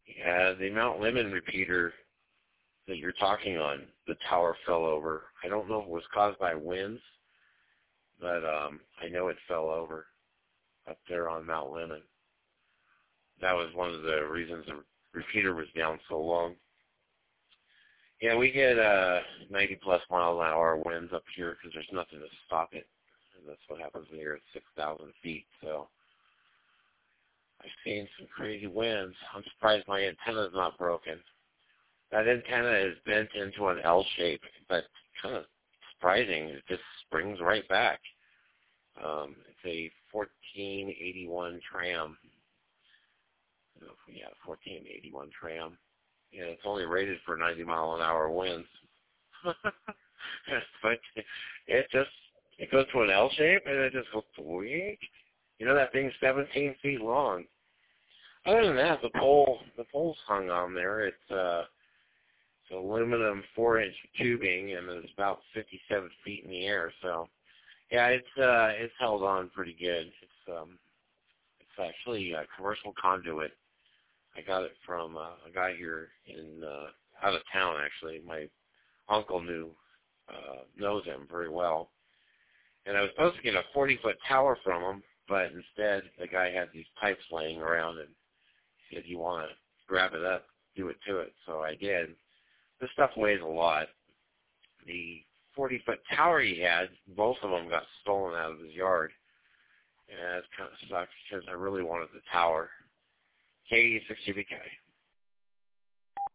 Yeah, the Mount Lemmon repeater that you're talking on, the tower fell over. I don't know if it was caused by winds, but I know it fell over up there on Mount Lemmon. That was one of the reasons the repeater was down so long. Yeah, we get 90-plus mile an hour winds up here because there's nothing to stop it. And that's what happens when you're at 6,000 feet. So I've seen some crazy winds. I'm surprised my antenna's not broken. That antenna is bent into an L shape, but kind of surprising. It just springs right back. It's a 1481 tram. Yeah, 1481 tram. Yeah, it's only rated for 90-mile-an-hour winds. But it goes to an L shape, and it just goes weak. You know, that thing's 17 feet long. Other than that, the pole's hung on there. It's aluminum 4-inch tubing, and it's about 57 feet in the air. So, yeah, it's held on pretty good. It's actually a commercial conduit. I got it from a guy here in out of town. Actually, my uncle knows him very well, and I was supposed to get a 40-foot tower from him, but instead the guy had these pipes laying around, and he said, "You want to grab it up, do it to it." So I did. This stuff weighs a lot. The 40-foot tower he had, both of them got stolen out of his yard, and it kind of sucks because I really wanted the tower. KD6GBK.